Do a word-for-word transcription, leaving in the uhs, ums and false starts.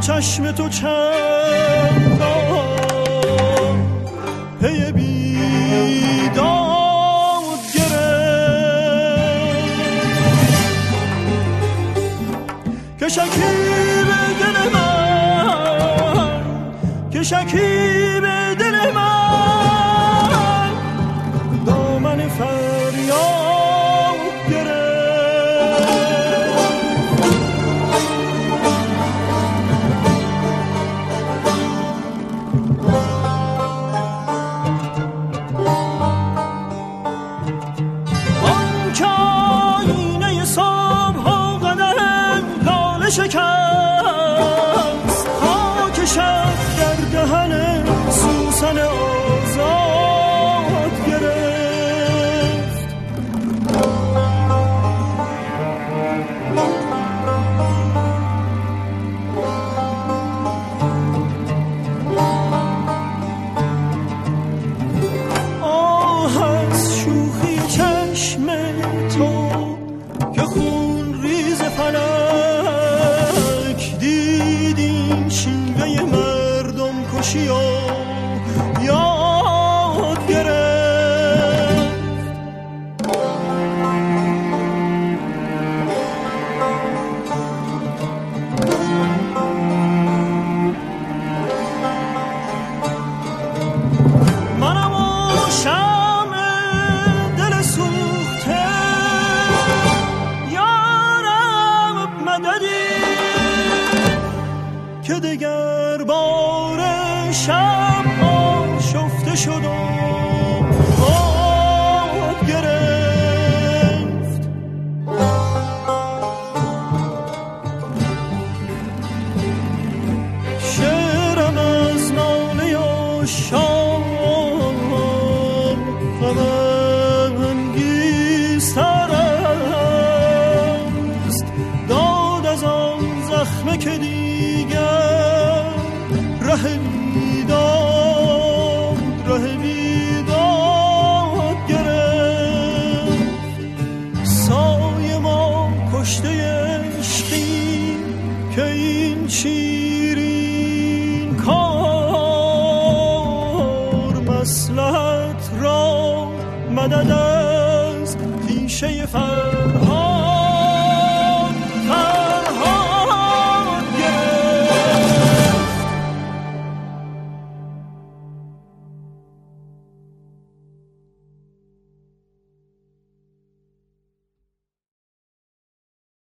چشم تو چندان پی بیداد گرفت که شکیب دل من که شکیب دل من دامن فریاد گرفت آن که آینه صبح و قدم لاله شکست خاک شب در دهن سوسن آزاد گرفت آه از شوخی چشم تو که خون ریز فلک دیدیم شیوه مردم کشی و یاد گرفت منم و شمع دل سوخته یارم مددی که دگر بار شب آشفته شد و باد گرفت شعرم از ناله و شام غم‌انگیزتر است داد از آن زخمه که دیگر ره بیداد ره بیداد گرفت سایه ما کشته عشقی که این شیرین کار مصلحت را مدد از پیشه فر